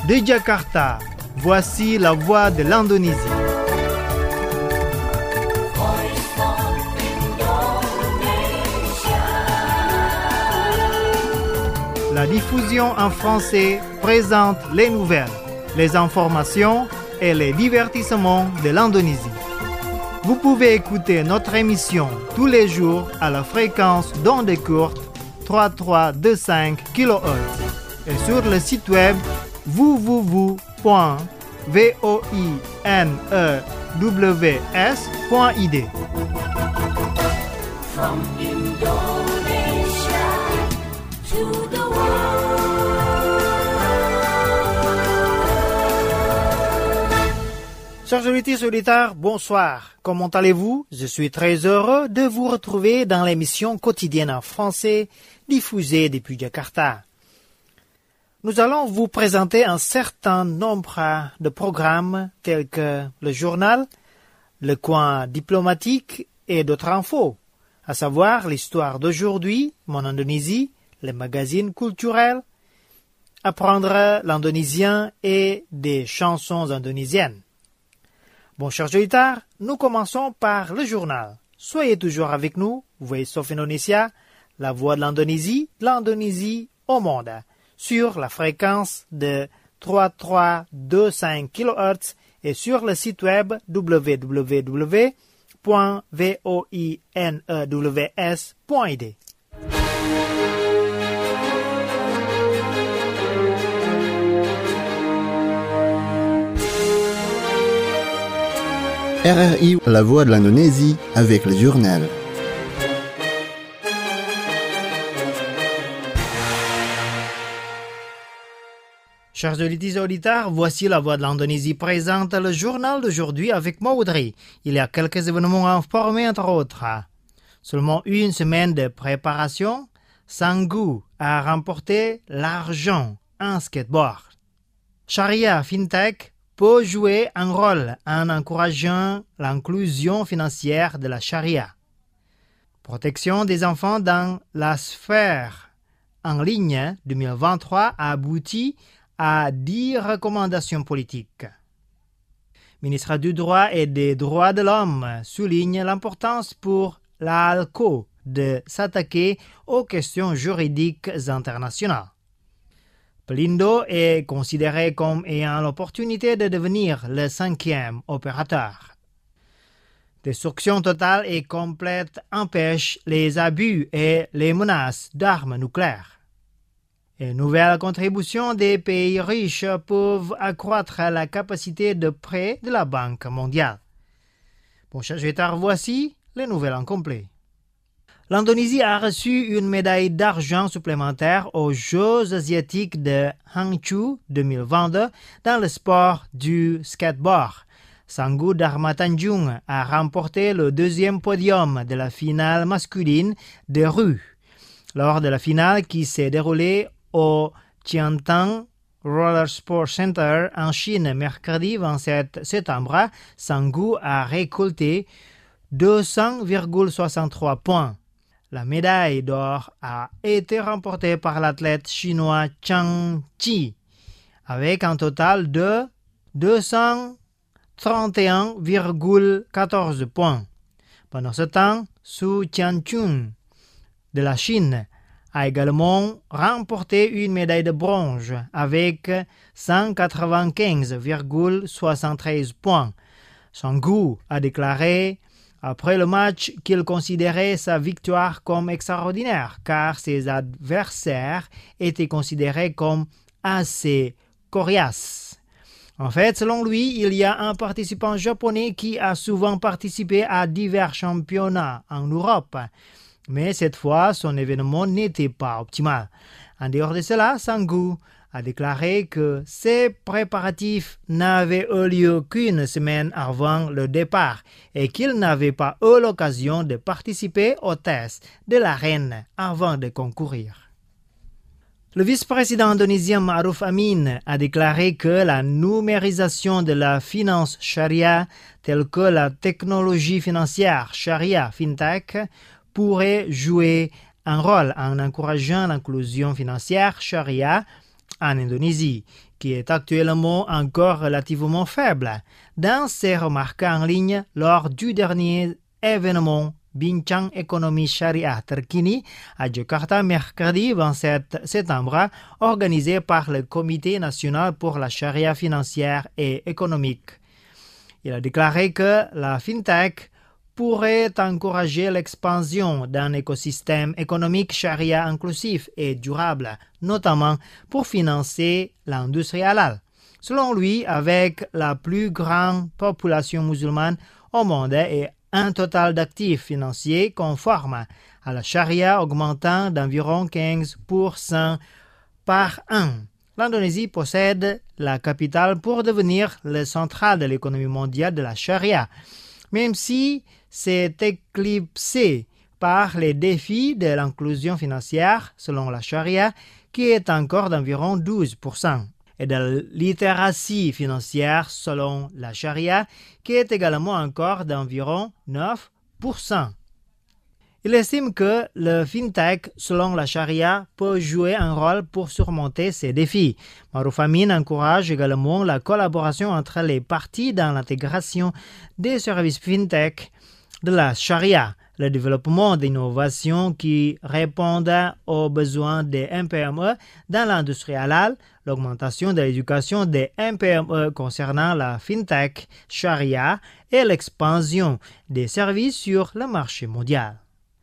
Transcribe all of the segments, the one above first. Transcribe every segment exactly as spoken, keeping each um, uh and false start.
De Jakarta, voici la voix de l'Indonésie. La diffusion en français présente les nouvelles, les informations et les divertissements de l'Indonésie. Vous pouvez écouter notre émission tous les jours à la fréquence d'ondes courtes trente-trois virgule vingt-cinq kilohertz et sur le site web w w w point voinews point i d. From Indonesia to the Chers auditeurs, bonsoir. Comment allez-vous? Je suis très heureux de vous retrouver dans l'émission quotidienne en français diffusée depuis Jakarta. Nous allons vous présenter un certain nombre de programmes tels que le journal, le coin diplomatique et d'autres infos, à savoir l'histoire d'aujourd'hui, mon Indonésie, les magazines culturels, apprendre l'indonésien et des chansons indonésiennes. Bon, chers auditeurs, nous commençons par le journal. Soyez toujours avec nous, Voice of Indonesia, la voix de l'Indonésie, l'Indonésie au monde, sur la fréquence de trente-trois virgule vingt-cinq kilohertz et sur le site web w w w point voinews point i d. R R I, la voix de l'Indonésie, avec le journal. Chers auditeurs, voici la voix de l'Indonésie présente le journal d'aujourd'hui avec Maudry. Il y a quelques événements à informer entre autres. Seulement une semaine de préparation, Sanggu a remporté l'argent en skateboard. Sharia FinTech peut jouer un rôle en encourageant l'inclusion financière de la charia. Protection des enfants dans la sphère en ligne deux mille vingt-trois a abouti à dix recommandations politiques. Ministre du droit et des droits de l'homme souligne l'importance pour l'ALCO de s'attaquer aux questions juridiques internationales. Pelindo est considéré comme ayant l'opportunité de devenir le cinquième opérateur. Destruction totale et complète empêche les abus et les menaces d'armes nucléaires. Et nouvelles contributions des pays riches peuvent accroître la capacité de prêt de la Banque mondiale. Bon, chers auditeurs, voici les nouvelles en complet. L'Indonésie a reçu une médaille d'argent supplémentaire aux Jeux asiatiques de Hangzhou deux mille vingt-deux dans le sport du skateboard. Sanggu Dharma Tanjung a remporté le deuxième podium de la finale masculine de rue. Lors de la finale qui s'est déroulée au Qiantang Roller Sport Center en Chine mercredi vingt-sept septembre, Sanggu a récolté deux cents virgule soixante-trois points. La médaille d'or a été remportée par l'athlète chinois Chang Chi avec un total de deux cent trente et un virgule quatorze points. Pendant ce temps, Su Tianchun de la Chine a également remporté une médaille de bronze avec cent quatre-vingt-quinze virgule soixante-treize points. Sanggu a déclaré après le match qu'il considérait sa victoire comme extraordinaire car ses adversaires étaient considérés comme assez coriaces. En fait, selon lui, il y a un participant japonais qui a souvent participé à divers championnats en Europe. Mais cette fois, son événement n'était pas optimal. En dehors de cela, Sanggu a déclaré que ces préparatifs n'avaient eu lieu qu'une semaine avant le départ et qu'il n'avait pas eu l'occasion de participer au test de l'arène avant de concourir. Le vice-président indonésien Ma'ruf Amin a déclaré que la numérisation de la finance charia, telle que la technologie financière Sharia FinTech, pourrait jouer un rôle en encourageant l'inclusion financière charia en Indonésie. qui est actuellement encore relativement faible. Dans ses remarques en ligne lors du dernier événement Bincang Ekonomi Syariah Terkini à Jakarta mercredi vingt-sept septembre, organisé par le Comité national pour la charia financière et économique. Il a déclaré que la FinTech pourrait encourager l'expansion d'un écosystème économique charia inclusif et durable, notamment pour financer l'industrie halal. Selon lui, avec la plus grande population musulmane au monde et un total d'actifs financiers conformes à la charia augmentant d'environ quinze pour cent par an, l'Indonésie possède la capitale pour devenir le central de l'économie mondiale de la charia, même si c'est éclipsé par les défis de l'inclusion financière selon la charia, qui est encore d'environ douze pour cent, et de la littératie financière selon la charia, qui est également encore d'environ neuf pour cent. Il estime que le FinTech, selon la charia, peut jouer un rôle pour surmonter ces défis. Maruf Amin encourage également la collaboration entre les parties dans l'intégration des services FinTech de la charia, le développement d'innovations qui répondent aux besoins des M P M E dans l'industrie halal, l'augmentation de l'éducation des M P M E concernant la FinTech charia et l'expansion des services sur le marché mondial.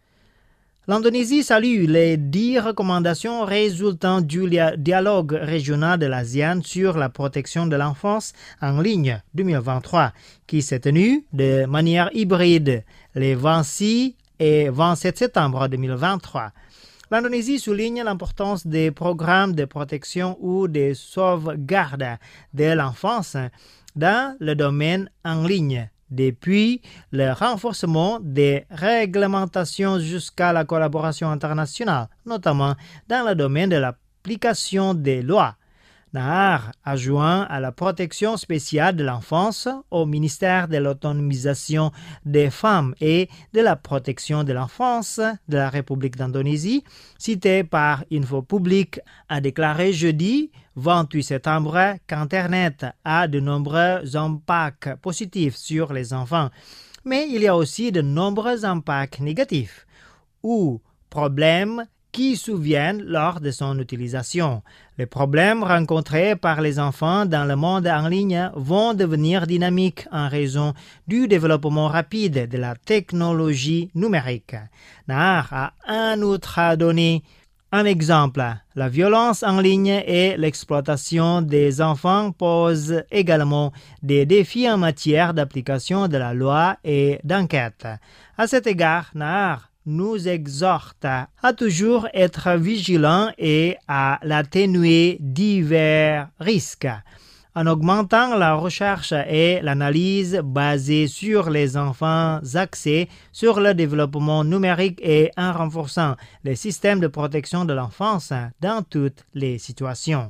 L'Indonésie salue les dix recommandations résultant du dialogue régional de l'ASEAN sur la protection de l'enfance en ligne deux mille vingt-trois, qui s'est tenu de manière hybride les vingt-six et vingt-sept septembre deux mille vingt-trois. L'Indonésie souligne l'importance des programmes de protection ou de sauvegarde de l'enfance dans le domaine en ligne, depuis le renforcement des réglementations jusqu'à la collaboration internationale, notamment dans le domaine de l'application des lois. Nahar a joint à la protection spéciale de l'enfance au ministère de l'autonomisation des femmes et de la protection de l'enfance de la République d'Indonésie, cité par Info Public, a déclaré jeudi vingt-huit septembre qu'Internet a de nombreux impacts positifs sur les enfants, mais il y a aussi de nombreux impacts négatifs ou problèmes qui surviennent lors de son utilisation. Les problèmes rencontrés par les enfants dans le monde en ligne vont devenir dynamiques en raison du développement rapide de la technologie numérique. Nahar a en outre donné un exemple. La violence en ligne et l'exploitation des enfants posent également des défis en matière d'application de la loi et d'enquête. À cet égard, Nahar nous exhorte à toujours être vigilants et à l'atténuer divers risques, en augmentant la recherche et l'analyse basée sur les enfants axés sur le développement numérique et en renforçant les systèmes de protection de l'enfance dans toutes les situations.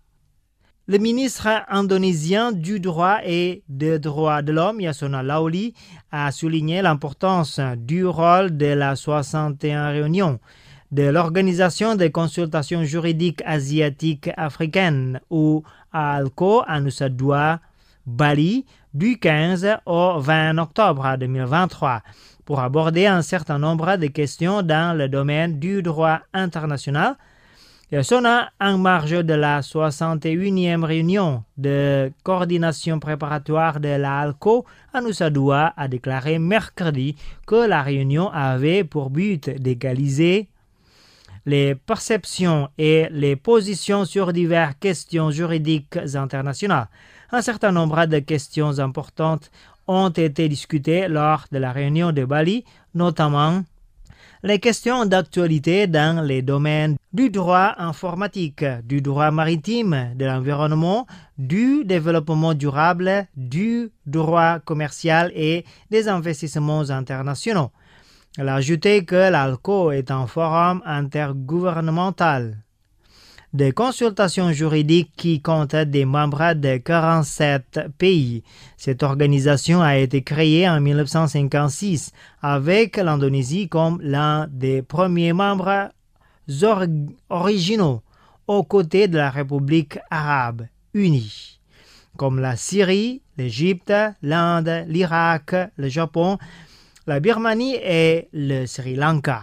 Le ministre indonésien du droit et des droits de l'homme, Yasona Lawli, a souligné l'importance du rôle de la soixante et unième réunion de l'Organisation des consultations juridiques asiatiques africaines, ou A L C O, à Nusa Dua, Bali, du quinze au vingt octobre deux mille vingt-trois, pour aborder un certain nombre de questions dans le domaine du droit international. Yasona, en marge de la soixante et unième réunion de coordination préparatoire de la A L C O à Nusa Dua, a déclaré mercredi que la réunion avait pour but d'égaliser les perceptions et les positions sur diverses questions juridiques internationales. Un certain nombre de questions importantes ont été discutées lors de la réunion de Bali, notamment les questions d'actualité dans les domaines du droit informatique, du droit maritime, de l'environnement, du développement durable, du droit commercial et des investissements internationaux. Elle a ajouté que l'A L C O est un forum intergouvernemental de consultations juridiques qui compte des membres de quarante-sept pays. Cette organisation a été créée en mille neuf cent cinquante-six avec l'Indonésie comme l'un des premiers membres or- originaux aux côtés de la République arabe unis, comme la Syrie, l'Égypte, l'Inde, l'Irak, le Japon, la Birmanie et le Sri Lanka.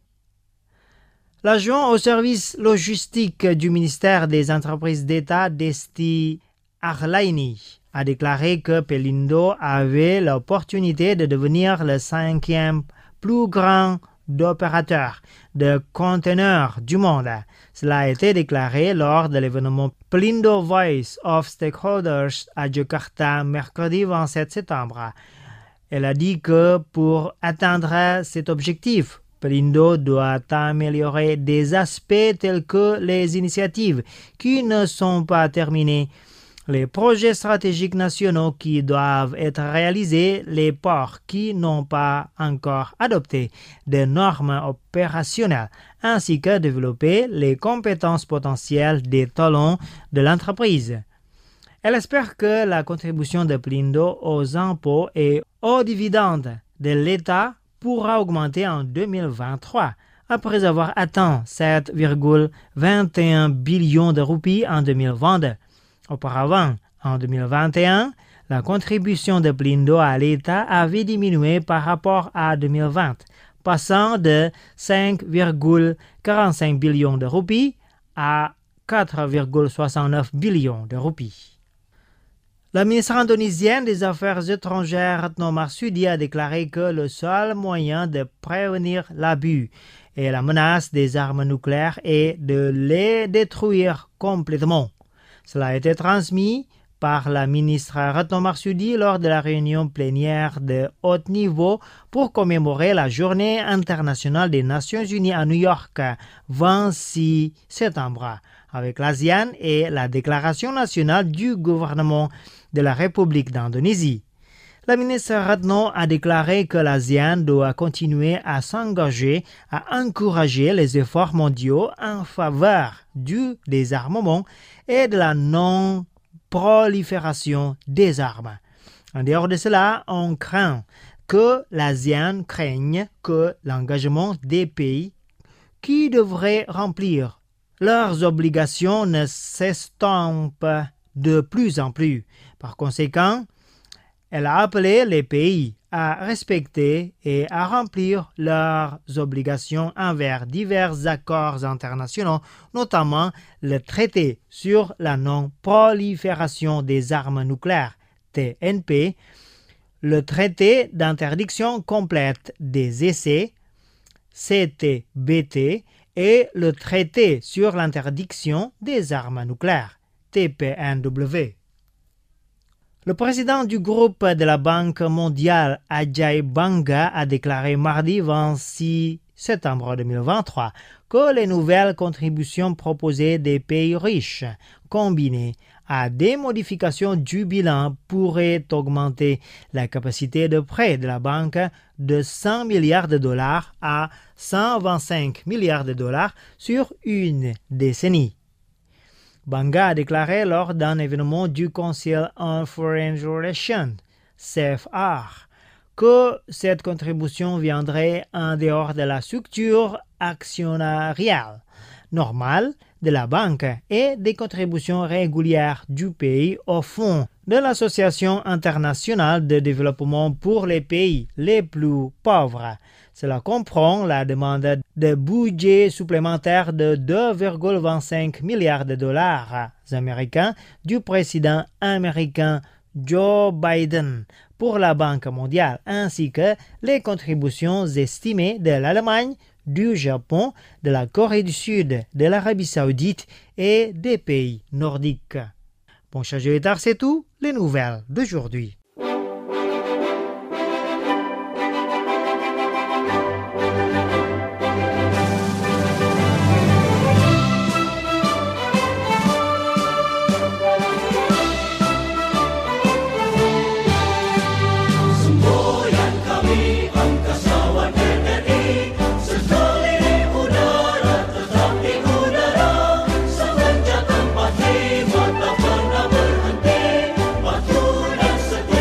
L'adjoint au service logistique du ministère des Entreprises d'État, Desti Arlaini, a déclaré que Pelindo avait l'opportunité de devenir le cinquième plus grand opérateur de conteneurs du monde. Cela a été déclaré lors de l'événement Pelindo Voice of Stakeholders à Jakarta, mercredi vingt-sept septembre. Elle a dit que pour atteindre cet objectif, Pelindo doit améliorer des aspects tels que les initiatives qui ne sont pas terminées, les projets stratégiques nationaux qui doivent être réalisés, les ports qui n'ont pas encore adopté des normes opérationnelles, ainsi que développer les compétences potentielles des talents de l'entreprise. Elle espère que la contribution de Pelindo aux impôts et aux dividendes de l'État pourra augmenter en deux mille vingt-trois, après avoir atteint sept virgule vingt et un billions de roupies en deux mille vingt-deux. Auparavant, en deux mille vingt et un, la contribution de Pelindo à l'État avait diminué par rapport à deux mille vingt, passant de cinq virgule quarante-cinq billions de roupies à quatre virgule soixante-neuf billions de roupies. La ministre indonésienne des Affaires étrangères Retno Marsudi a déclaré que le seul moyen de prévenir l'abus et la menace des armes nucléaires est de les détruire complètement. Cela a été transmis par la ministre Retno Marsudi lors de la réunion plénière de haut niveau pour commémorer la Journée internationale des Nations Unies à New York, vingt-six septembre, avec l'ASEAN et la Déclaration nationale du gouvernement de la République d'Indonésie. La ministre Retno a déclaré que l'ASEAN doit continuer à s'engager à encourager les efforts mondiaux en faveur du désarmement et de la non-prolifération des armes. En dehors de cela, on craint que l'ASEAN craigne que l'engagement des pays qui devraient remplir leurs obligations ne s'estompe de plus en plus. Par conséquent, elle a appelé les pays à respecter et à remplir leurs obligations envers divers accords internationaux, notamment le traité sur la non-prolifération des armes nucléaires, T N P, le traité d'interdiction complète des essais, C T B T, et le traité sur l'interdiction des armes nucléaires, T P N W. Le président du groupe de la Banque mondiale, Ajay Banga, a déclaré mardi vingt-six septembre deux mille vingt-trois que les nouvelles contributions proposées des pays riches, combinées à des modifications du bilan, pourraient augmenter la capacité de prêt de la banque de cent milliards de dollars à cent vingt-cinq milliards de dollars sur une décennie. Banga a déclaré lors d'un événement du Council on Foreign Relations, C F R, que cette contribution viendrait en dehors de la structure actionnariale normale de la banque et des contributions régulières du pays au fonds de l'Association internationale de développement pour les pays les plus pauvres. Cela comprend la demande de budget supplémentaire de deux virgule vingt-cinq milliards de dollars américains du président américain Joe Biden pour la Banque mondiale, ainsi que les contributions estimées de l'Allemagne, du Japon, de la Corée du Sud, de l'Arabie Saoudite et des pays nordiques. Bon, chers auditeurs, c'est tout, les nouvelles d'aujourd'hui. Setia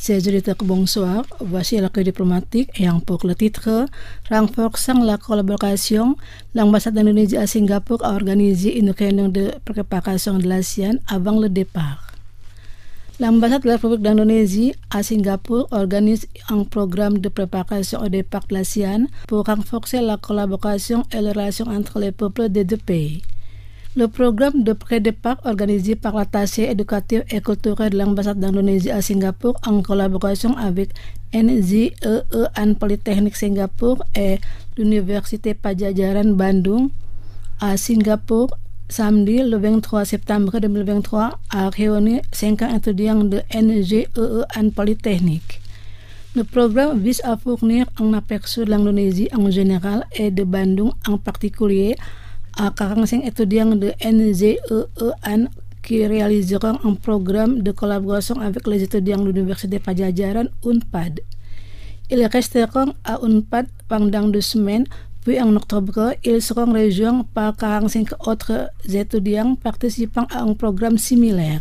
Ses auditeurs, bonsoir. Voici l'accueil diplomatique ayant pour le titre Renforçant la collaboration, l'ambassade d'Indonésie à Singapour a organisé une réunion de préparation de l'ASEAN avant le départ. L'ambassade de la République d'Indonésie à Singapour organise un programme de préparation au départ de l'ASEAN pour renforcer la collaboration et les relations entre les peuples des deux pays. Le programme de pré-départ organisé par l'attaché éducatif et culturel de l'ambassade d'Indonésie à Singapour en collaboration avec N Z E E An Polytechnique Singapour et l'Université Padjadjaran Bandung à Singapour samedi le vingt-trois septembre deux mille vingt-trois a réuni cinquante étudiants de N G E E An Polytechnique. Le programme vise à fournir un aperçu de l'Indonésie en général et de Bandung en particulier à quarante-cinq étudiants de N Z E E An qui réaliseront un programme de collaboration avec les étudiants de l'Université Padjadjaran U N P A D. Ils resteront à U N P A D pendant deux semaines, puis en octobre, ils seront rejoints par quarante-cinq autres étudiants participant à un programme similaire.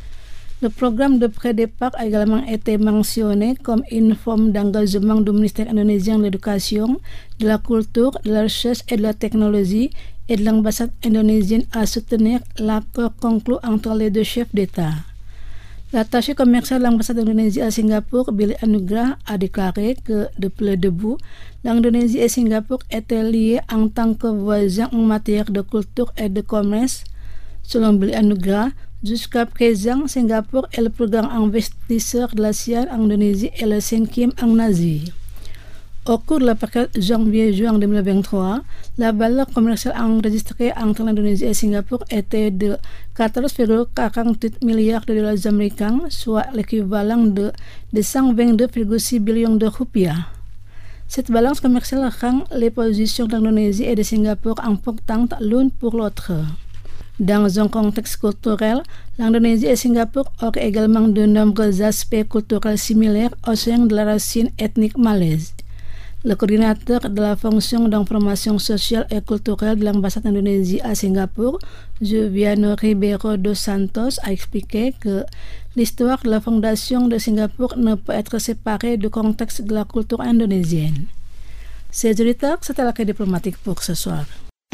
Le programme de pré-départ a également été mentionné comme une forme d'engagement du ministère indonésien de l'Éducation, de la Culture, de la Recherche et de la Technologie et de l'ambassade indonésienne à soutenir l'accord conclu entre les deux chefs d'État. L'attaché commercial de l'ambassade d'Indonésie à Singapour, Billy Anugrah, a déclaré que depuis le début, l'Indonésie et Singapour étaient liés en tant que voisins en matière de culture et de commerce. Selon Billy Anugrah, jusqu'à présent, Singapour est le plus grand investisseur de l'ASEAN en Indonésie et le cinquième en Asie. Au cours de la période janvier-juin deux mille vingt-trois, la valeur commerciale enregistrée entre l'Indonésie et Singapour était de quatorze virgule quarante-huit milliards de dollars américains, soit l'équivalent de, de cent vingt-deux virgule six millions de rupiah. Cette balance commerciale rend les positions de l'Indonésie et de Singapour importantes l'une pour l'autre. Dans un contexte culturel, l'Indonésie et Singapour ont également de nombreux aspects culturels similaires au sein de la racine ethnique malaise. Le coordinateur de la fonction d'information sociale et culturelle de l'ambassade d'Indonésie à Singapour, Joviano Ribeiro dos Santos, a expliqué que l'histoire de la fondation de Singapour ne peut être séparée du contexte de la culture indonésienne. Ces auditeurs, c'était l'accueil diplomatique pour ce soir.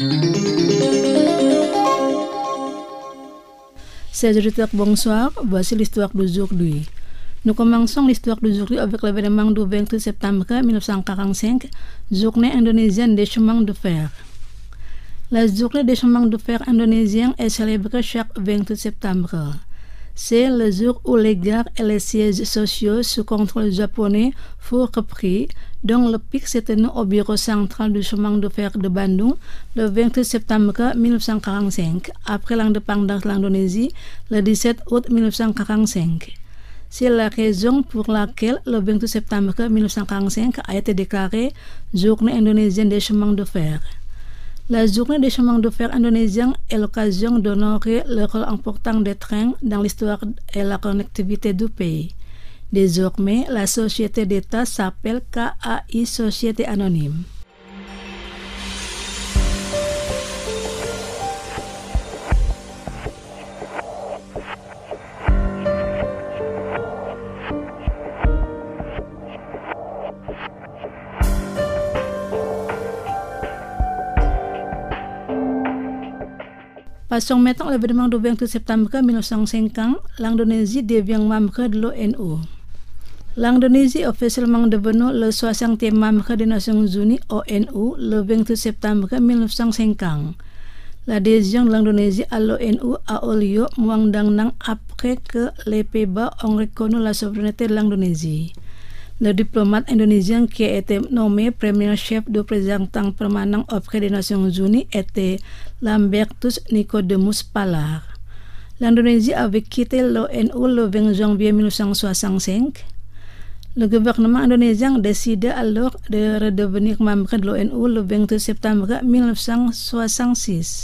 Ces auditeurs, bonsoir, voici l'histoire d'aujourd'hui. Nous commençons l'histoire d'aujourd'hui avec l'événement du vingt-huit septembre mille neuf cent quarante-cinq, journée indonésienne des chemins de fer. La journée des chemins de fer indonésiens est célébrée chaque vingt-huit septembre. C'est le jour où les gares et les sièges sociaux sous contrôle japonais furent repris, dont le pic s'est tenu au bureau central du chemin de fer de Bandung le vingt-huit septembre mille neuf cent quarante-cinq, après l'indépendance de l'Indonésie le dix-sept août mille neuf cent quarante-cinq. C'est la raison pour laquelle le vingt-huit septembre mille neuf cent quarante-cinq a été déclarée Journée indonésienne des chemins de fer. La Journée des chemins de fer indonésiens est l'occasion d'honorer le rôle important des trains dans l'histoire et la connectivité du pays. Désormais, la société d'État s'appelle K A I Société Anonyme. Passons maintenant à l'événement du vingt-huit septembre mille neuf cent cinquante, l'Indonésie devient membre de l'ONU. L'Indonésie est officiellement devenue le soixantième membre des Nations Unies O N U le vingt-huit septembre mille neuf cent cinquante. L'adhésion de l'Indonésie à l'ONU a eu lieu moins d'un an après que les Pays-Bas ont reconnu la souveraineté de l'Indonésie. Le diplomate indonésien qui a été nommé premier chef de représentant permanent auprès des Nations Unies était Lambertus Nicodemus Palar. L'Indonésie avait quitté l'ONU le vingt janvier mille neuf cent soixante-cinq. Le gouvernement indonésien décida alors de redevenir membre de l'ONU le vingt-huit septembre mille neuf cent soixante-six.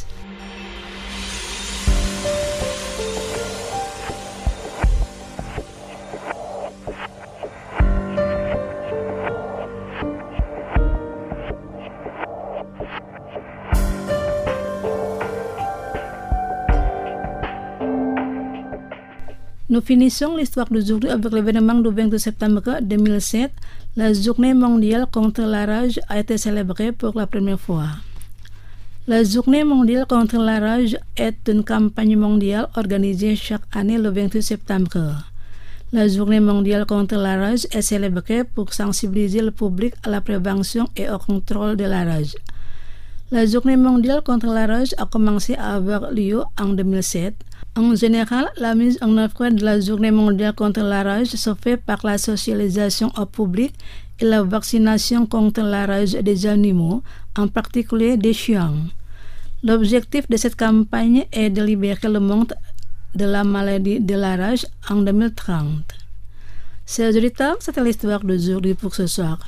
Nous finissons l'histoire d'aujourd'hui avec l'événement du vingt-deux septembre deux mille sept. La journée mondiale contre la rage a été célébrée pour la première fois. La journée mondiale contre la rage est une campagne mondiale organisée chaque année le vingt-huit septembre. La journée mondiale contre la rage est célébrée pour sensibiliser le public à la prévention et au contrôle de la rage. La journée mondiale contre la rage a commencé à avoir lieu en deux mille sept. En général, la mise en œuvre de la journée mondiale contre la rage se fait par la socialisation au public et la vaccination contre la rage des animaux, en particulier des chiens. L'objectif de cette campagne est de libérer le monde de la maladie de la rage en deux mille trente. Chers auditeurs, c'était l'histoire d'aujourd'hui pour ce soir.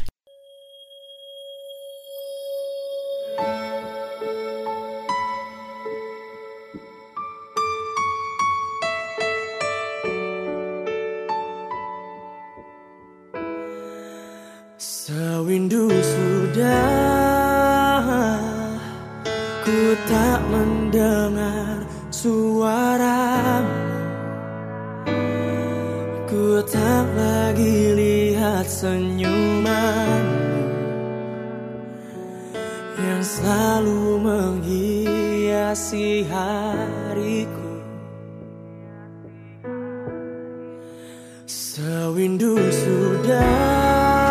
Sewindu sudah ku tak mendengar suaramu, ku tak lagi lihat senyumanmu yang selalu menghiasi hariku. Sewindu sudah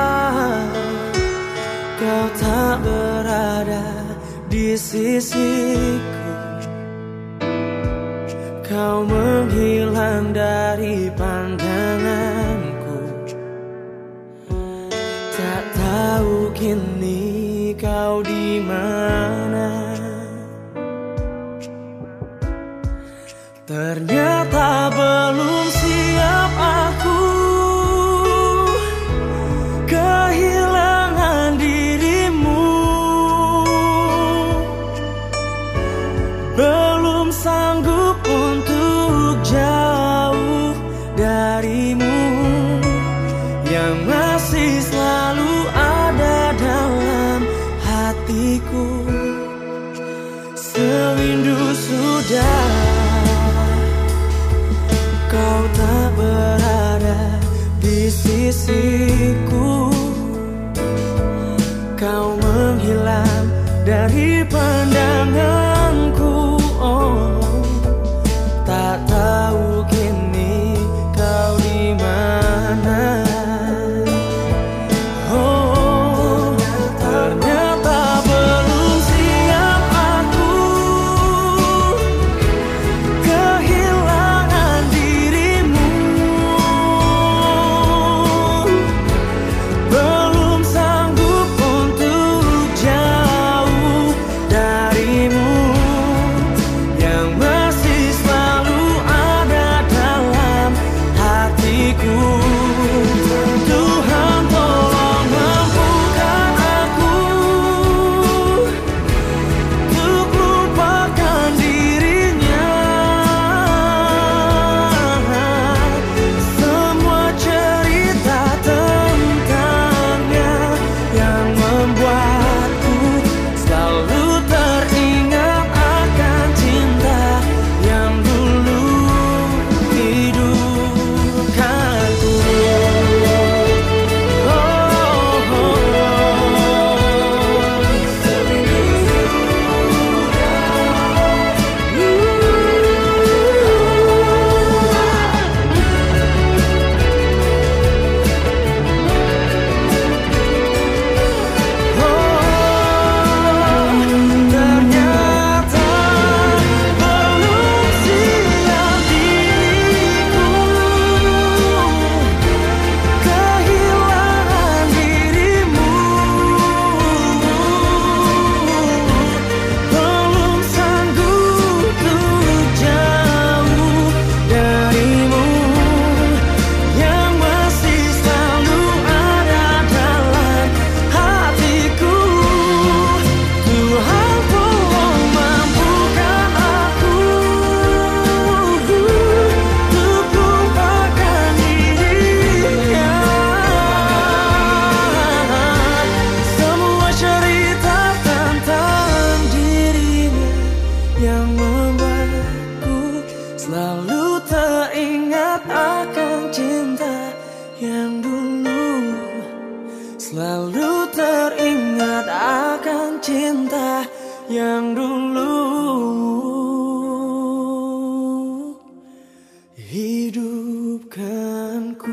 kau tak berada di sisiku, kau menghilang dari pandanganku. Tak tahu kini kau di mana. Ternyata belum siap aku kehilangan dirimu, belum sanggup untuk jauh darimu yang masih selalu ada dalam hatiku. Sewindu sudah kau tak berada di sisiku, kau menghilang dari pandanganku. Oh, tak tahu kini kau di mana. Oh, ternyata belum siap aku kehilangan dirimu, belum sanggup untuk jauh darimu Rindu teringat akan cinta yang dulu hidupkanku.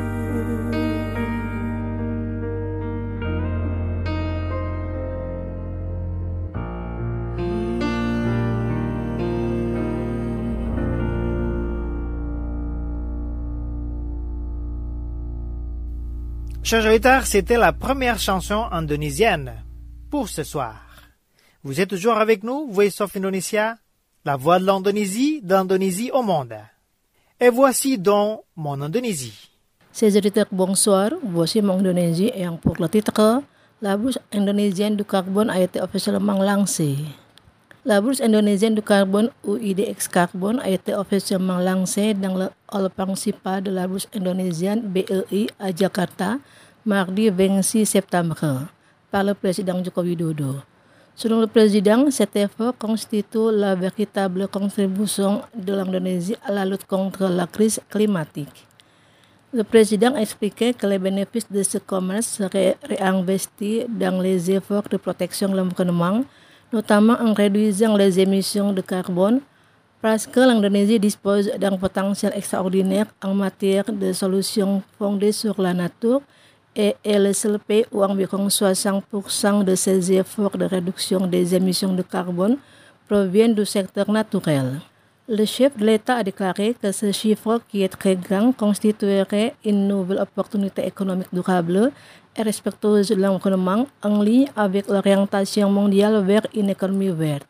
Chers auditeurs, c'était la première chanson indonésienne pour ce soir. Vous êtes toujours avec nous, Voice of Indonesia, la voix de l'Indonésie, d'Indonésie au monde. Et voici donc mon Indonésie. Ces auditeurs, bonsoir. Voici mon Indonésie et pour le titre, la bourse indonésienne du carbone a été officiellement lancée. La bourse indonésienne du carbone ou I D X Carbone a été officiellement lancée dans le hall principal de la bourse indonésienne B E I à Jakarta, mardi vingt-six septembre, par le président Joko Widodo. Selon le président, cet effort constitue la véritable contribution de l'Indonésie à la lutte contre la crise climatique. Le président expliquait que les bénéfices de ce commerce seraient réinvestis dans les efforts de protection de l'environnement, notamment en réduisant les émissions de carbone, parce que l'Indonésie dispose d'un potentiel extraordinaire en matière de solutions fondées sur la nature et est le seul pays où environ soixante pour cent de ses efforts de réduction des émissions de carbone proviennent du secteur naturel. Le chef de l'État a déclaré que ce chiffre, qui est très grand, constituerait une nouvelle opportunité économique durable et respectueuse de l'environnement en ligne avec l'orientation mondiale vers une économie verte.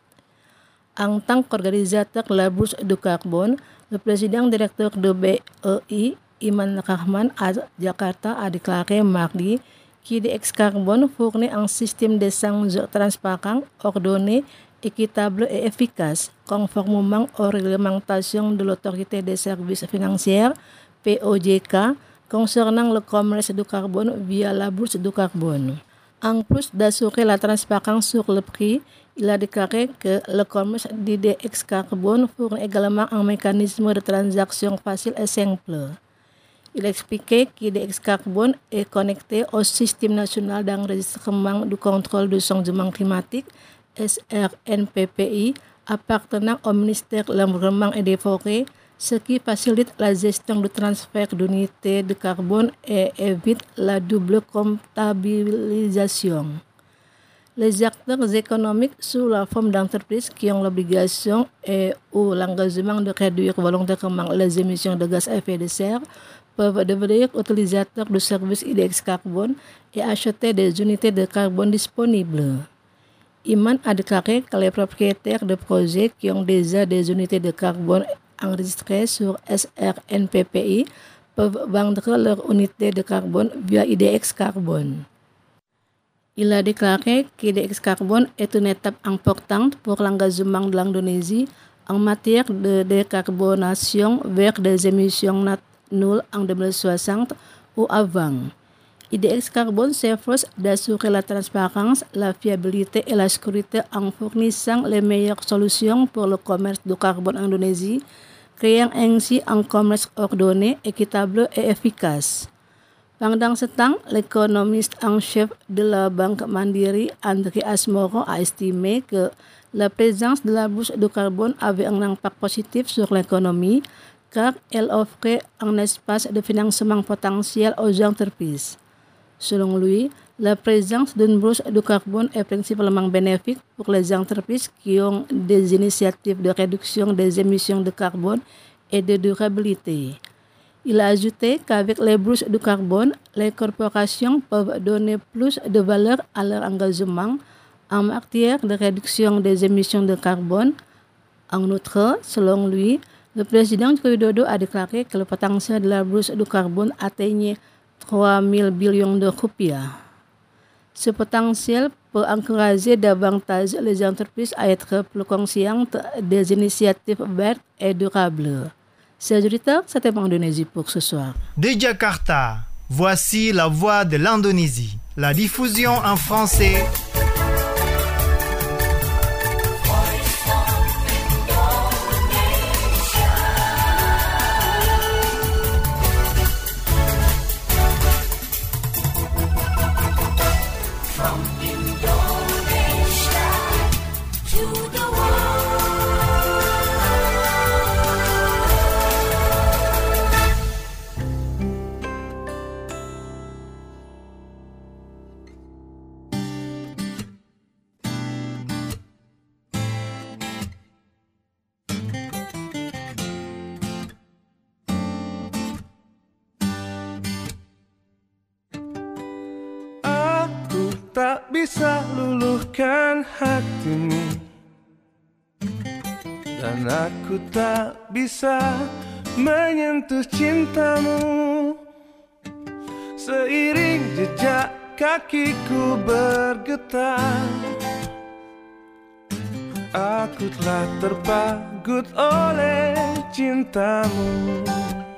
En tant qu'organisateur de la bourse du carbone, le président directeur de B E I, Iman Rahman à Jakarta, a déclaré mardi qu'I D X Carbone fournit un système d'échange transparent, ordonné, équitable et efficace, conformément aux réglementations de l'autorité des services financiers, P O J K, concernant le commerce du carbone via la bourse du carbone. En plus d'assurer la transparence sur le prix, il a déclaré que le commerce d'I D X Carbone fournit également un mécanisme de transaction facile et simple. Il expliquait qu'I D X Carbone est connecté au système national d'enregistrement du contrôle du changement climatique, S R N P P I, appartenant au ministère de l'Environnement et des Forêts, ce qui facilite la gestion du transfert d'unités de carbone et évite la double comptabilisation. Les acteurs économiques sous la forme d'entreprises qui ont l'obligation et ou l'engagement de réduire volontairement les émissions de gaz à effet de serre peuvent devenir utilisateurs du service I D X Carbone et acheter des unités de carbone disponibles. Iman a déclaré que les propriétaires de projets qui ont déjà des unités de carbone enregistrées sur S R N P P I peuvent vendre leurs unités de carbone via I D X Carbone. Il a déclaré qu'I D X Carbone est une étape importante pour l'engagement de l'Indonésie en matière de décarbonation vers des émissions net nulles en deux mille soixante ou avant. I D X Carbone s'efforce d'assurer la transparence, la fiabilité et la sécurité en fournissant les meilleures solutions pour le commerce du carbone en Indonésie, créant ainsi un commerce ordonné, équitable et efficace. Pendant ce temps, l'économiste en chef de la Banque Mandiri, Andri Asmoro, a estimé que la présence de la bourse du carbone avait un impact positif sur l'économie, car elle offrait un espace de financement potentiel aux entreprises. Selon lui, la présence d'une bourse du carbone est principalement bénéfique pour les entreprises qui ont des initiatives de réduction des émissions de carbone et de durabilité. Il a ajouté qu'avec les bourses du carbone, les corporations peuvent donner plus de valeur à leur engagement en matière de réduction des émissions de carbone. En outre, selon lui, le président Joko Widodo a déclaré que le potentiel de la bourse du carbone atteignait trois mille millions de rupiah. Ce potentiel peut encourager davantage les entreprises à être plus conscientes des initiatives vertes et durables. Chers auditeurs, c'était mon Indonésie pour ce soir. De Jakarta, voici la voix de l'Indonésie. La diffusion en français. From Indonesia to the tak bisa luluhkan hatimu, dan aku tak bisa menyentuh cintamu. Seiring jejak kakiku bergetar, aku telah terpagut oleh cintamu.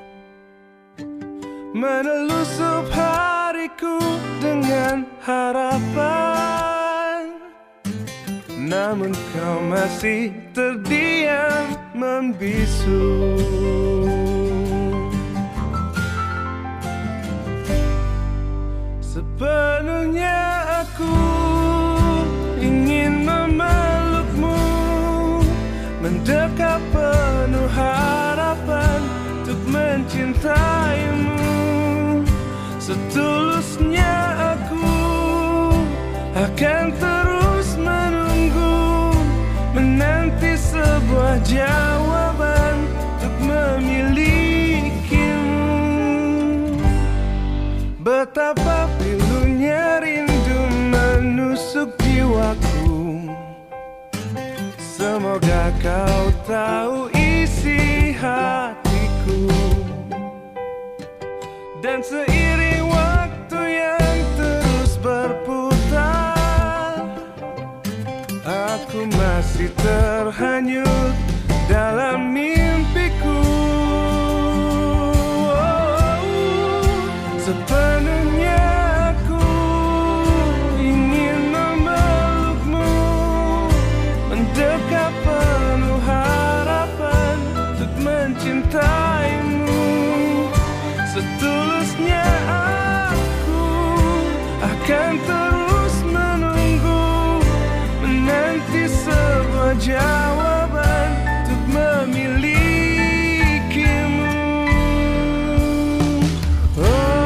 Menelusup hariku dengan harapan, namun kau masih terdiam membisu. Sepenuhnya aku ingin memelukmu, mendekat penuh harapan untuk mencintaimu. Setulusnya aku akan terus menunggu, menanti sebuah jawaban untuk memilikimu. Betapa pilunya rindu menusuk jiwaku. Semoga kau tahu isi hatiku. Dan seiring waktu yang terus berputar, aku masih terhanyut dalam mimpiku. Oh, sepenuhnya aku ingin memelukmu, mendekat penuh harapan untuk mencintaimu. Setulusnya aku akan terus menunggu, menanti sebuah jawaban untuk memilikimu. Oh.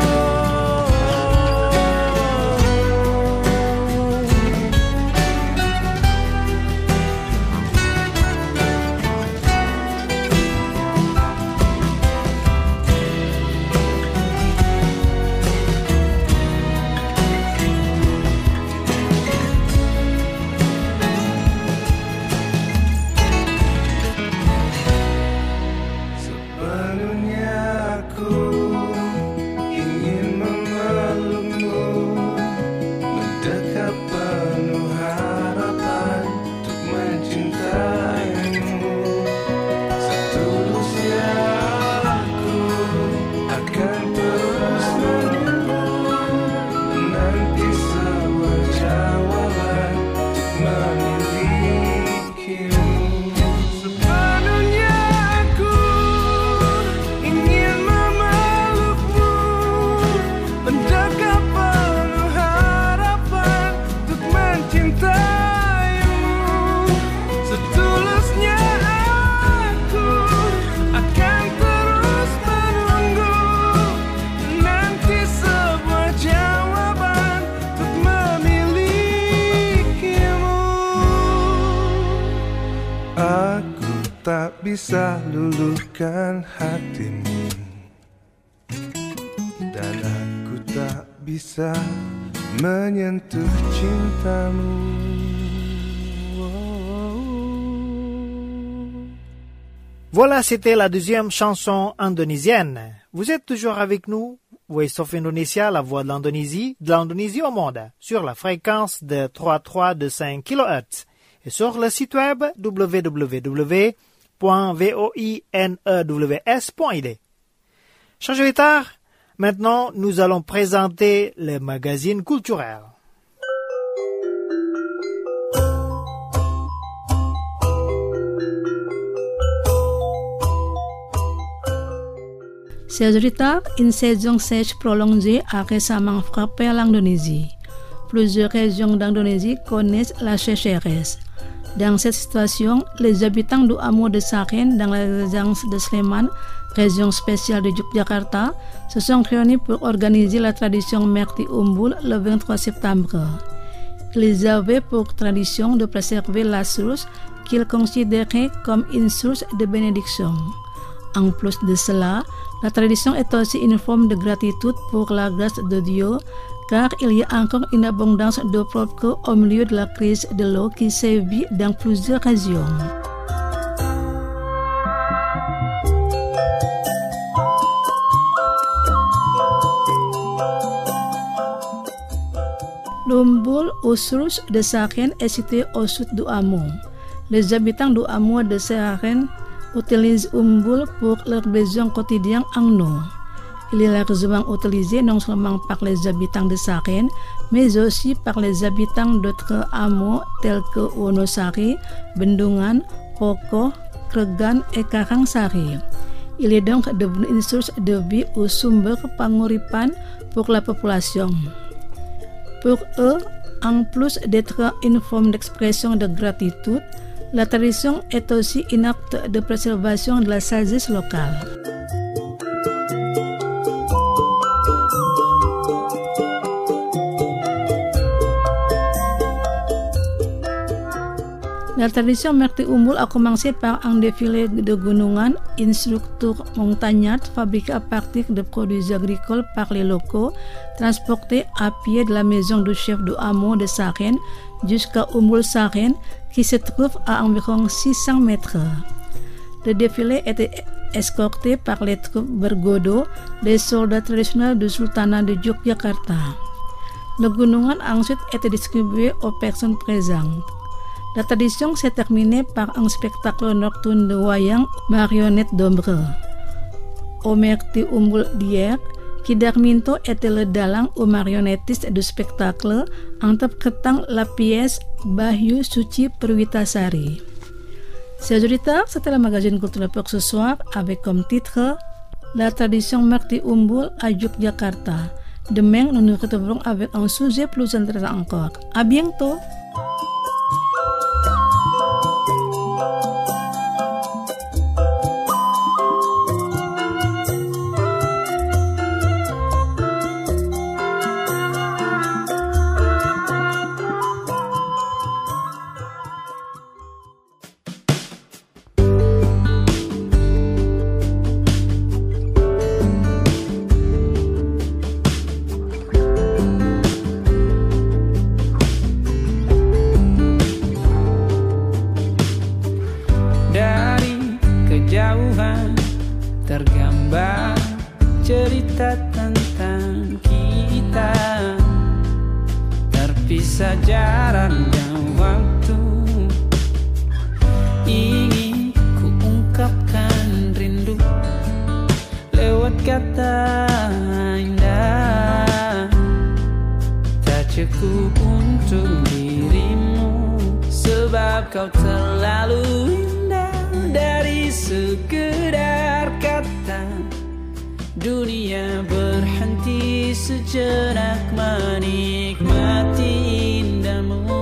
Bisa luluhkan hatimu, dan aku tak bisa menyentuh cintamu. Voilà, c'était la deuxième chanson indonésienne. Vous êtes toujours avec nous, Voice of Indonesia, la voix de l'Indonésie, de l'Indonésie au monde, sur la fréquence de trois virgule trois deux cinq kilohertz et sur le site web w w w point voinews point i d. Chers auditeurs, maintenant nous allons présenter le magazine culturel. Chers auditeurs, une saison sèche prolongée a récemment frappé l'Indonésie. plusieurs régions d'Indonésie connaissent la sécheresse. Dans cette situation, les habitants du hameau de Saren dans la région de Sleman, région spéciale de Yogyakarta, se sont réunis pour organiser la tradition Merti Umbul le vingt-trois septembre. Ils avaient pour tradition de préserver la source qu'ils considéraient comme une source de bénédiction. En plus de cela, la tradition est aussi une forme de gratitude pour la grâce de Dieu, car il y a encore une abondance d'eau propre au milieu de la crise de l'eau qui sévit dans plusieurs régions. L'Umbul ou source de Saren est situé au sud du hameau. Les habitants du hameau de Saren utilisent Umbul pour leurs besoins quotidiens en eau. Il est largement utilisé non seulement par les habitants de Saren, mais aussi par les habitants d'autres hameaux tels que Wonosari, Bendungan, Poko, Kregan et Karangsari. Il est donc devenu une source de vie ou sumber panguripan pour la population. Pour eux, en plus d'être une forme d'expression de gratitude, la tradition est aussi une acte de préservation de la sagesse locale. La tradition Merti Umbul a commencé par un défilé de gunungan, une structure montagnarde fabriquée à partir de produits agricoles par les locaux, transportés à pied de la maison du chef du hameau de Saren jusqu'à Umbul Saren, qui se trouve à environ six cents mètres. Le défilé était escorté par les troupes bergodo, des soldats traditionnels du sultanat de Yogyakarta. Le gunungan a ensuite été distribué aux personnes présentes. La tradition s'est terminée par un spectacle nocturne de wayang marionnette d'ombre. Au Merti Umbul d'hier, Kidarminto était le dalang ou marionnettiste du spectacle interprétant la pièce Bahyu Suci Perwitasari. Chers auditeurs, c'était le magazine culturel pour ce soir avec comme titre La tradition Merti Umbul à Yogyakarta. Demain, nous nous retrouverons avec un sujet plus intéressant encore. À bientôt! Tergambar cerita tentang kita, terpisah jarak dan waktu. Ingin ku ungkapkan rindu lewat kata indah, tak cukup untuk dirimu, sebab kau terlalu indah. Dari sekedar kata, dunia berhenti sejenak menikmati indahmu.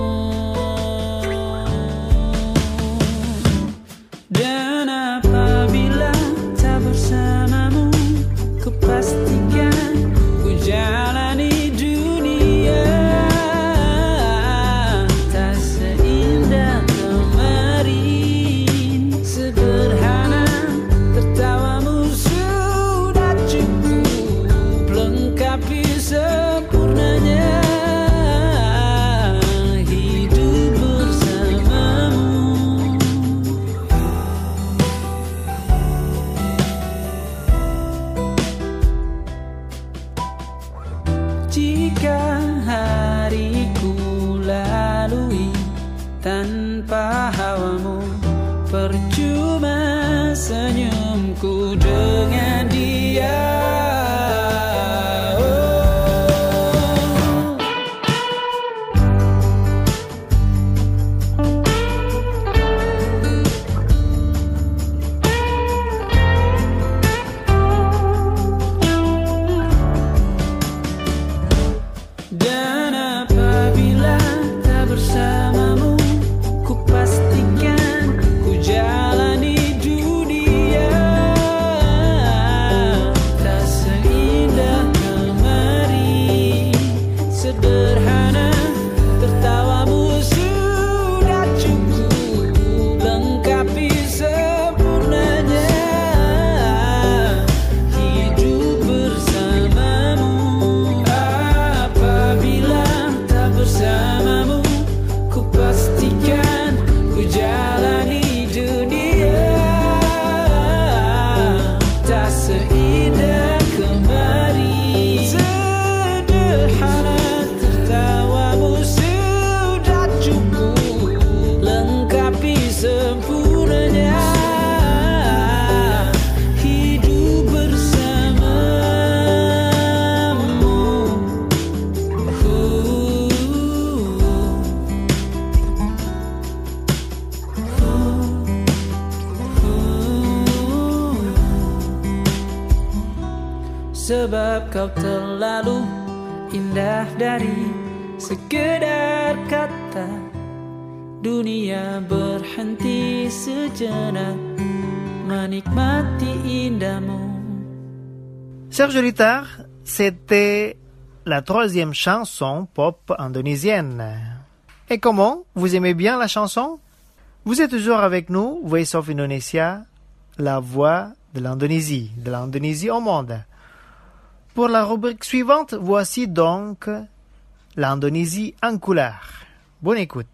Dan apabila tak bersamamu, ku pastikan ku jalani dunia tak seindah kemarin. Sederhana tertawamu sudah cukup lengkapi sempurnanya hidup bersamamu. Jika hariku lalui tanpa hawamu, percuma senyumku dengan dia. Dan apa sebab kau terlalu indah dari sekedar kata. Dunia berhenti sejenak menikmati indahmu. Serge Litard, c'était la troisième chanson pop indonésienne. Et comment? Vous aimez bien la chanson? Vous êtes toujours avec nous, Voice of Indonesia, la voix de l'Indonésie, de l'Indonésie au monde. Pour la rubrique suivante, voici donc l'Indonésie en couleur. Bonne écoute.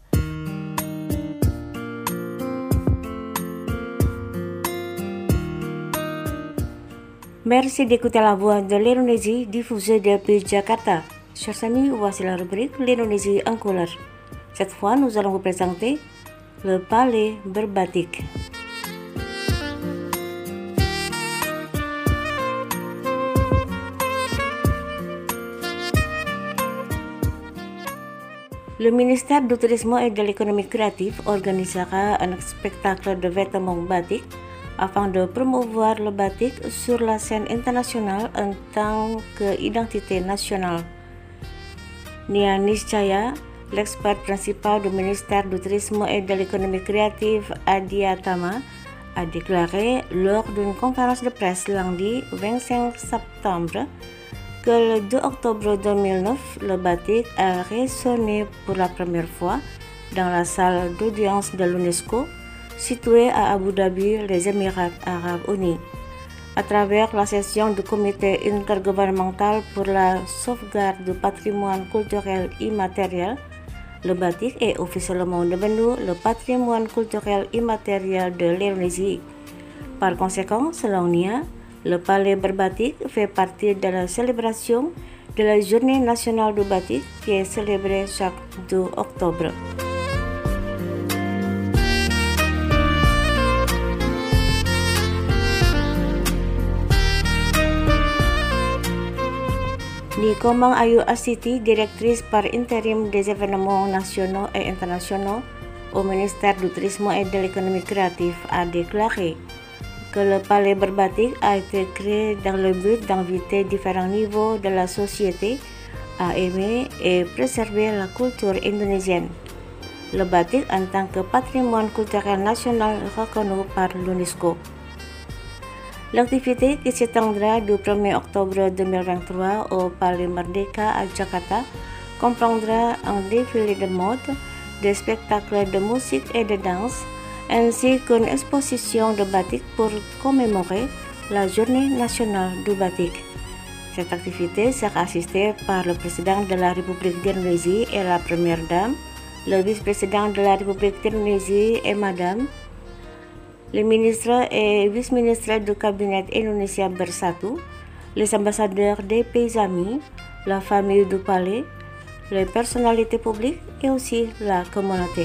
Merci d'écouter la voix de l'Indonésie diffusée depuis Jakarta. Chers amis, voici la rubrique l'Indonésie en couleur. Cette fois, nous allons vous présenter le palais berbatik. Le ministère du Tourisme et de l'économie créative organisera un spectacle de vêtements batik afin de promouvoir le batik sur la scène internationale en tant qu'identité nationale. Nia Niscaya, l'expert principal du ministère du Tourisme et de l'économie créative Adiatama, a déclaré lors d'une conférence de presse lundi vingt-cinq septembre que le deux octobre deux mille neuf, le batik a résonné pour la première fois dans la salle d'audience de l'UNESCO située à Abu Dhabi, les Émirats arabes unis. À travers la session du comité intergouvernemental pour la sauvegarde du patrimoine culturel immatériel, le batik est officiellement devenu le patrimoine culturel immatériel de l'Indonésie. Par conséquent, selon Nia, le palais berbatik fait partie de la célébration de la Journée nationale du batik qui est célébrée chaque deux octobre. Nikomang Ayu Astiti, directrice par intérim des événements nationaux et internationaux au ministère du Tourisme et de l'économie créative, a déclaré que le palais berbatik a été créé dans le but d'inviter différents niveaux de la société à aimer et préserver la culture indonésienne. Le batik en tant que patrimoine culturel national reconnu par l'UNESCO. L'activité qui s'étendra du premier octobre deux mille vingt-trois au Palais Merdeka à Jakarta comprendra un défilé de mode, des spectacles de musique et de danse, ainsi qu'une exposition de batik pour commémorer la Journée nationale du batik. Cette activité sera assistée par le président de la République d'Indonésie et la première dame, le vice-président de la République d'Indonésie et madame, les ministres et vice-ministres du cabinet Indonesia Bersatu, les ambassadeurs des pays amis, la famille du palais, les personnalités publiques et aussi la communauté.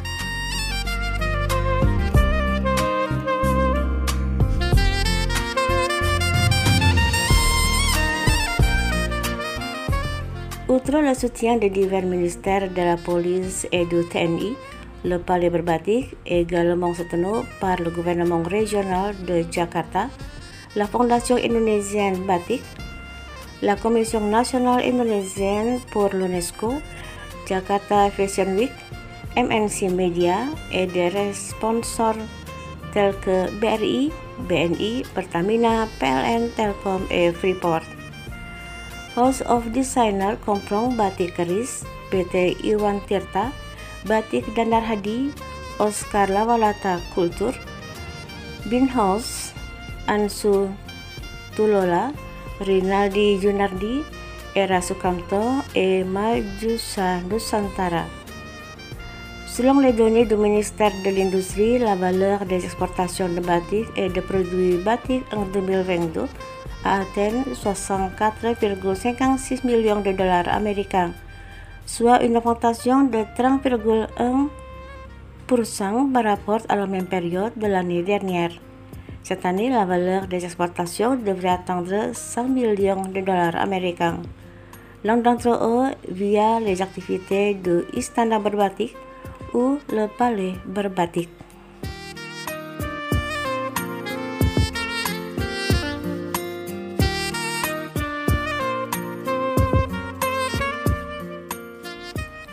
Outre le soutien des divers ministères de la police et du T N I, le palais berbatik est également soutenu par le gouvernement régional de Jakarta, la Fondation indonésienne Batik, la Commission nationale indonésienne pour l'UNESCO, Jakarta Fashion Week, M N C Media et des sponsors tels que B R I, B N I, Pertamina, P L N, Telkom et Freeport. House of Designer comprend Batik Keris, P T Iwan Tirta, Batik Dandar Hadi, Oscar Lawalata Kultur, Bin House, Ansu Tulola, Rinaldi Junardi, Era Sukamto et Majusa Nusantara. Selon les données du ministère de l'Industrie, la valeur des exportations de batik et de produits batik en deux mille vingt-deux a atteint soixante-quatre virgule cinquante-six millions de dollars américains, soit une augmentation de trente virgule un pour cent par rapport à la même période de l'année dernière. Cette année, la valeur des exportations devrait atteindre cent millions de dollars américains. L'un d'entre eux via les activités de Istana Berbatik ou le Palais Berbatik.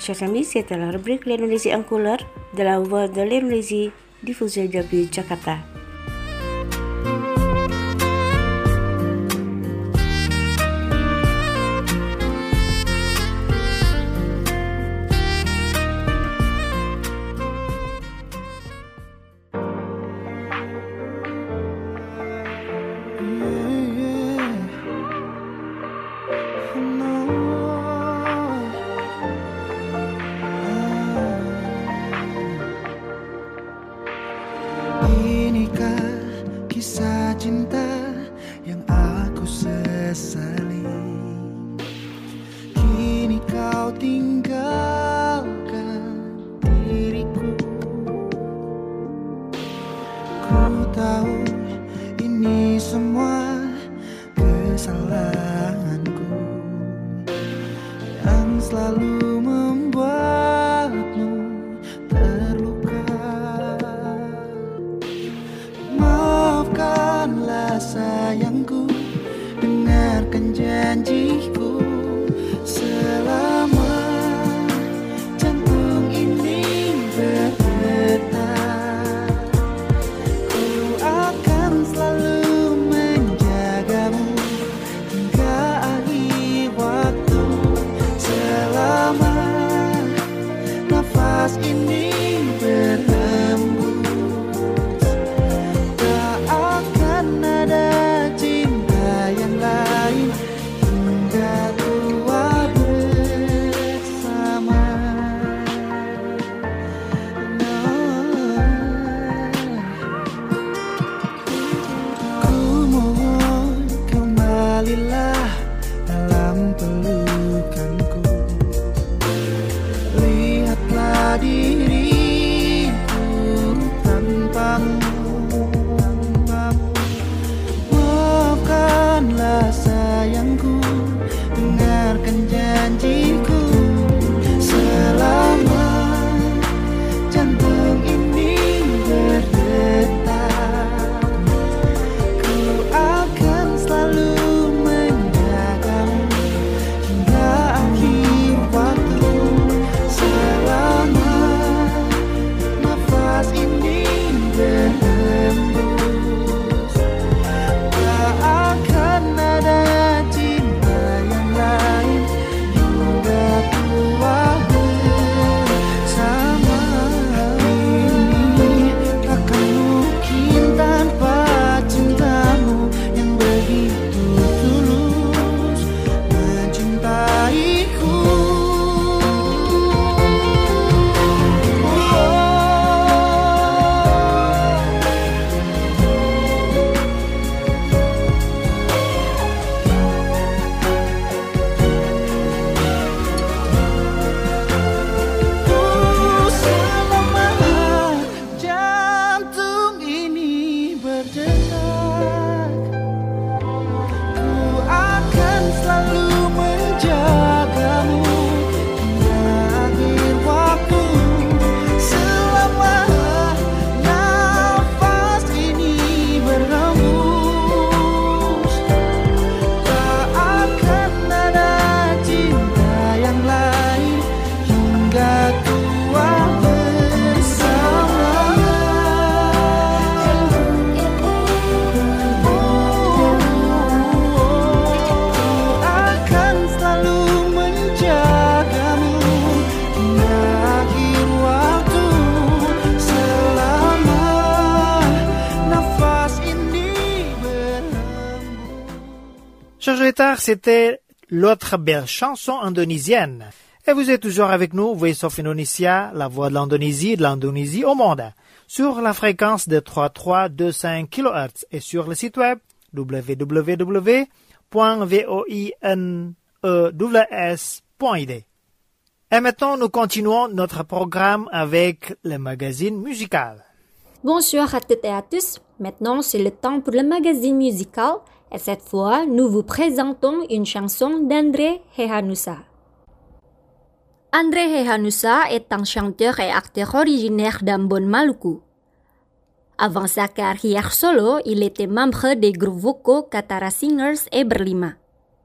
Chers amis, c'était la rubrique l'Indonésie en couleur de la voix de l'Indonésie diffusée depuis Jakarta. Inikah kisah cinta yang aku sesali? Kini kau tinggalkan diriku. Ku tahu ini semua kesalahanku yang selalu membuatmu terluka. Maafkanlah sayangku, dengarkan janjiku. Selama jantung ini berdetak, ku akan selalu menjagamu hingga akhir waktu. Selama nafas ini berhembus, tak akan ada cinta yang lain hingga tua bersama. Ku mohon kembalilah dalam pelukanku. Lihatlah diriku tanpamu. Maafkanlah sayangku, dengarkan janjiku. Selama jantung ini berdetak, ku akan selalu menjagamu hingga akhir waktu. Selama nafas ini berhembus, tak akan ada cinta yang lain hingga tua bersama. Ini takkan mungkin tanpa cintamu yang begitu tulus mencintaiku. Selama jantung ini berdetak, ku akan selalu menjagamu hingga akhir waktu. Selama nafas ini berhembus, tak akan ada cinta yang lain hingga tua bersama. Akan selalu menjagamu hingga akhir waktu. Selama nafas ini berhembus. Chers auditeurs, c'était l'autre belle chanson indonésienne. Et vous êtes toujours avec nous, Voice of Indonesia, la voix de l'Indonésie, de l'Indonésie au monde, sur la fréquence de trois mille trois cent vingt-cinq kilohertz et sur le site web w w w point voinews point i d. Et maintenant, nous continuons notre programme avec le magazine musical. Bonsoir à toutes et à tous. Maintenant, c'est le temps pour le magazine musical. Et cette fois, nous vous présentons une chanson d'André Hehanussa. André Hehanussa est un chanteur et acteur originaire d'Ambon, Maluku. Avant sa carrière solo, il était membre des groupes vocaux Katara Singers et Berlima.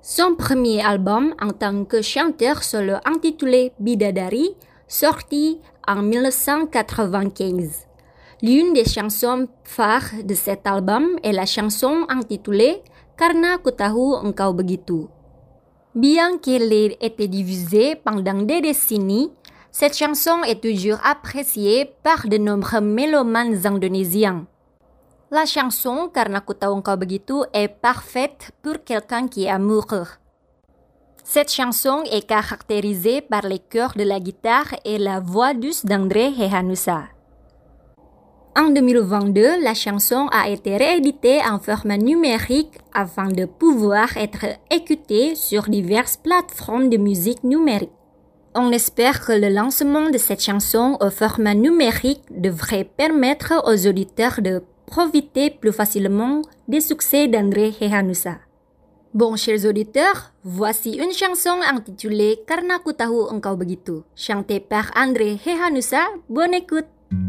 Son premier album en tant que chanteur solo intitulé Bidadari, sorti en mille neuf cent quatre-vingt-quinze. L'une des chansons phares de cet album est la chanson intitulée Karena Ku Tahu Engkau Begitu. Bien qu'elle ait été diffusée pendant des décennies, cette chanson est toujours appréciée par de nombreux mélomanes indonésiens. La chanson Karena Ku Tahu Engkau Begitu est parfaite pour quelqu'un qui est amoureux. Cette chanson est caractérisée par les chœurs de la guitare et la voix douce d'André Hehanussa. En deux mille vingt-deux, la chanson a été rééditée en format numérique afin de pouvoir être écoutée sur diverses plateformes de musique numérique. On espère que le lancement de cette chanson au format numérique devrait permettre aux auditeurs de profiter plus facilement des succès d'André Hehanussa. Bon, chers auditeurs, voici une chanson intitulée Karena Ku Tahu Engkau Begitu, chantée par André Hehanussa. Bonne écoute!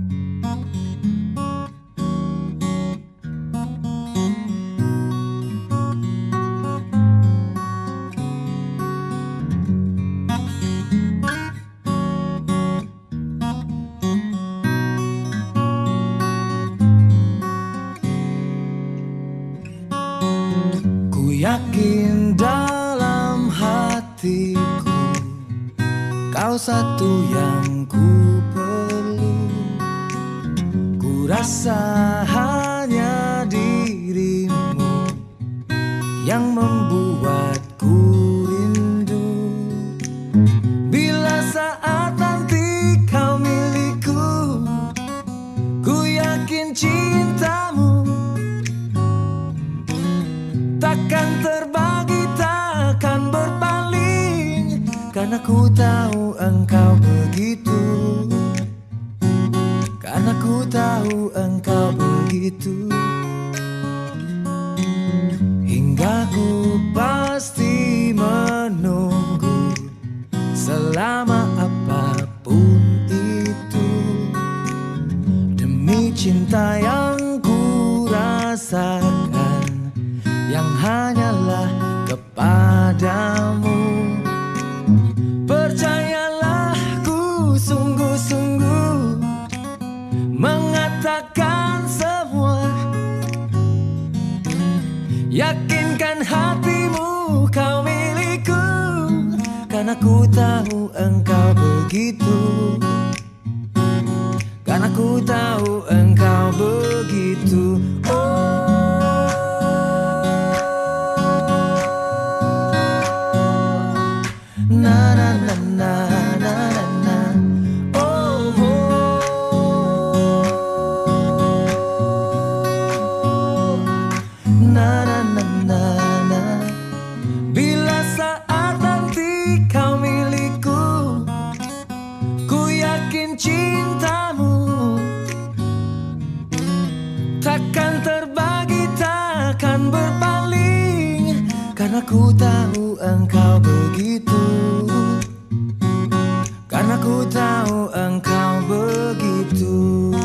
Yakin dalam hatiku kau satu yang ku perlu. Ku rasa hanya dirimu yang membuatku rindu. Bila saat nanti kau milikku, ku yakin cintamu takkan terbagi, takkan berpaling, karena ku tahu engkau begitu. Karena ku tahu engkau begitu. Hingga ku pasti menunggu selama apapun itu, demi cinta yang ku rasakan, yang hanyalah kepadamu. Percayalah, ku sungguh-sungguh mengatakan semua. Yakinkan hatimu kau milikku, karena ku tahu engkau begitu. Karena ku tahu engkau begitu. Oh, cintamu takkan terbagi, takkan berpaling, karena ku tahu engkau begitu. Karena ku tahu engkau begitu.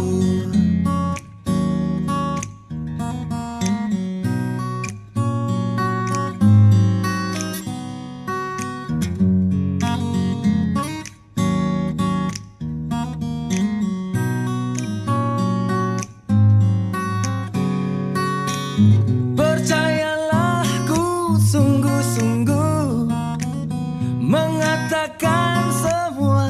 Percayalah, ku sungguh-sungguh mengatakan semua.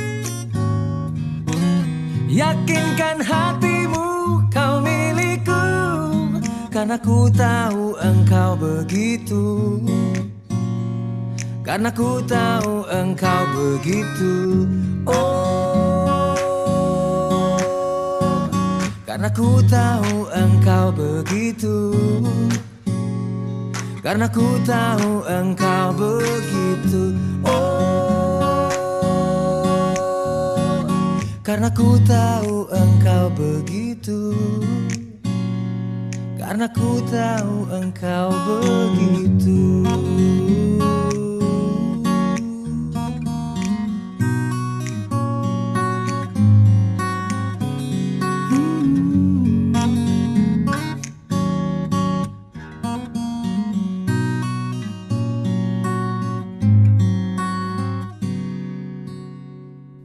Yakinkan hatimu kau milikku, karena ku tahu engkau begitu. Karena ku tahu engkau begitu. Oh, karena ku tahu engkau begitu. Karena ku tahu engkau begitu. Oh, karena ku tahu engkau begitu. Karena ku tahu engkau begitu.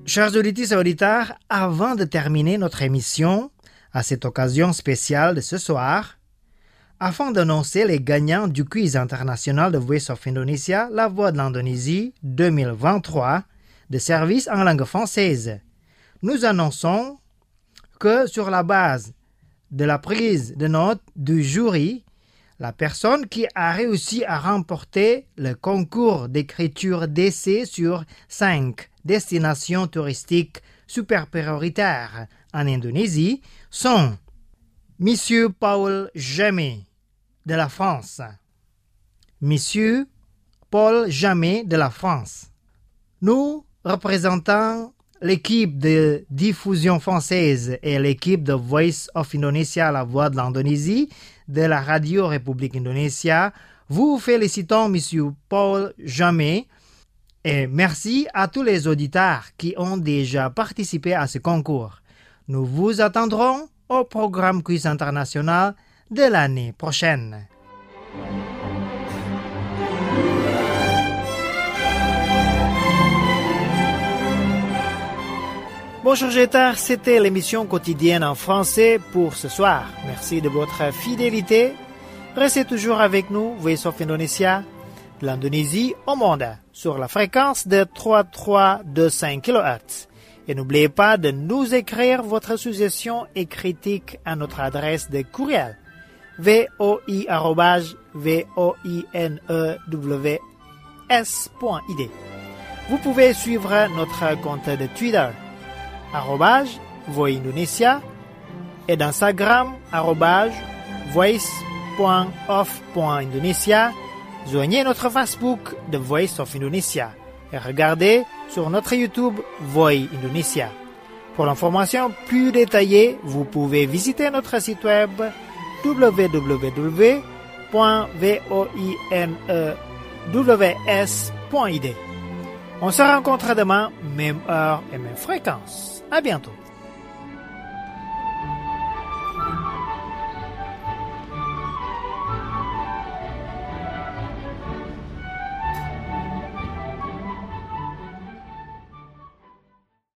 Chers auditeurs et auditeurs, avant de terminer notre émission, à cette occasion spéciale de ce soir, afin d'annoncer les gagnants du quiz international de Voice of Indonesia, La Voix de l'Indonésie deux mille vingt-trois, de service en langue française, nous annonçons que sur la base de la prise de notes du jury, la personne qui a réussi à remporter le concours d'écriture d'essai sur cinq destinations touristiques super prioritaires en Indonésie sont Monsieur Paul Jamet de la France. Monsieur Paul Jamet de la France. Nous représentons l'équipe de diffusion française et l'équipe de Voice of Indonesia, La Voix de l'Indonésie, de la Radio République Indonésia. Vous félicitons Monsieur Paul Jamet et merci à tous les auditeurs qui ont déjà participé à ce concours. Nous vous attendrons au programme Quiz International de l'année prochaine. Bonjour auditeurs, c'était l'émission quotidienne en français pour ce soir. Merci de votre fidélité. Restez toujours avec nous, Voice of Indonesia, de l'Indonésie au monde, sur la fréquence de trois mille trois cent vingt-cinq kilohertz. Et n'oubliez pas de nous écrire votre suggestion et critique à notre adresse de courriel voi arobase voinews point i d. Vous pouvez suivre notre compte de Twitter arrobase Voix Indonesia et d'Instagram arrobase voice.of.indonesia. Joignez notre Facebook The Voice of Indonesia et regardez sur notre YouTube Voix Indonesia. Pour l'information plus détaillée, vous pouvez visiter notre site web w w w point voinews point i d. On se rencontre demain, même heure et même fréquence. À bientôt.